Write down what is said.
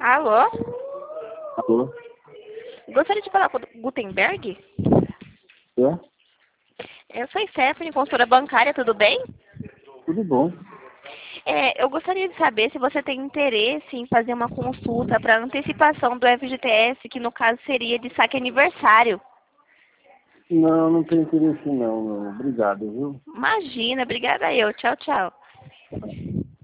Alô? Alô? Gostaria de falar com o Gutenberg? É? Eu sou Stephanie, consultora bancária, tudo bem? Tudo bom. Eu gostaria de saber se você tem interesse em fazer uma consulta para antecipação do FGTS, que no caso seria de saque aniversário. Não, não tenho interesse não. Obrigado, viu? Imagina, obrigada eu. Tchau, tchau.